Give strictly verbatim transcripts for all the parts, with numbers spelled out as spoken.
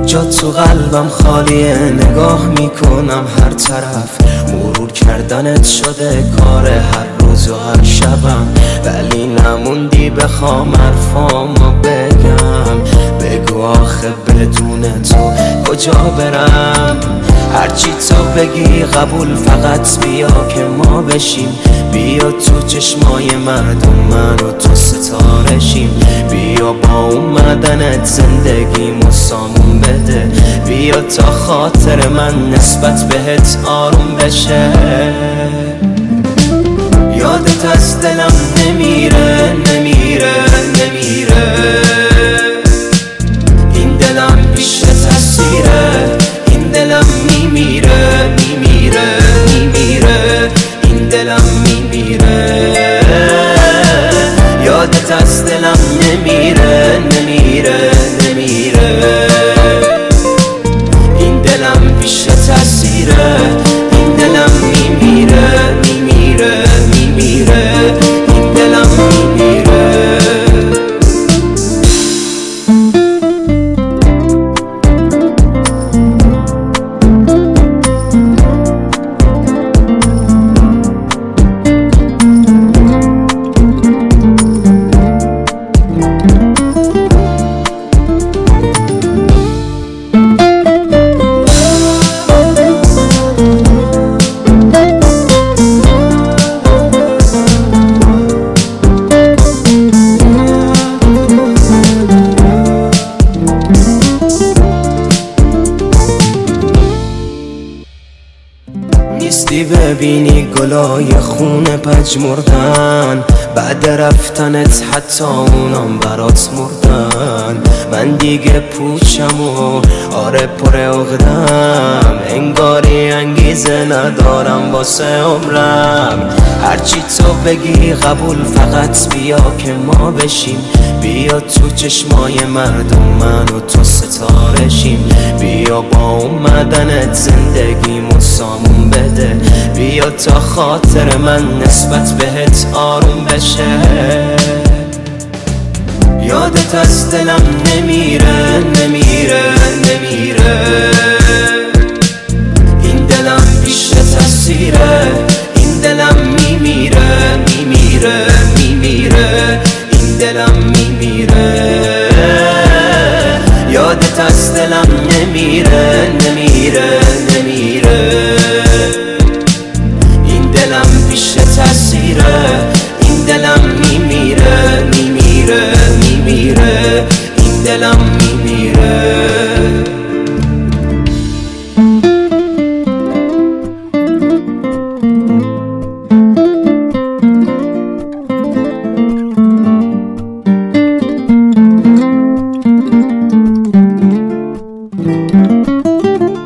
جا تو قلبم خالیه، نگاه میکنم هر طرف، مرور کردنت شده کار هر روز و هر شبم. ولی نموندی بخوام حرفامو بگم، بگو آخه بدون تو کجا برم؟ هرچی تو بگی قبول، فقط بیا که ما بشیم. بیا تو چشمای مردم من و تو ستارشیم. بیا با اومدنت زندگیمو سامون بده. بیا تا خاطر من نسبت بهت آروم بشه. یادت از دلم نمیره نمیره نمیره. این دلم پیش تصویره، این دلم میمیره میمیره میمیره. این دلم میمیره. یادت از دلم نمیره نمیره نمیره. این دلم پیش تصویره، این دلم میمیره میمیره میمیره. این دلم میمیره. نیستی ببینی گلای خونه پژمردن، بعد رفتنت حتی اونام برات مردن. من دیگه پوچم و آره پر عقدم، انگاری انگیزه ندارم واسه عمرم. هرچی تو بگی قبول، فقط بیا که ما بشیم. بیا تو چشمای مردم من و تو ستارشیم. بیا با اومدنت زندگیمو سامون بده. بیا تا خاطر من نسبت بهت آروم بشه. یادت از دلم نمیره نمیره نمیره. این دلم پیش تصویره، این دلم میمیره میمیره میمیره. این دلم میمیره. یادت از دلم نمیره نمیره نمیره. این دلم پیش تصویره، این دلم میمیره میمیره میمیره. این دلم میمیره.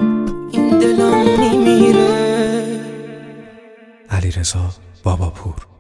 علیرضا باباپور.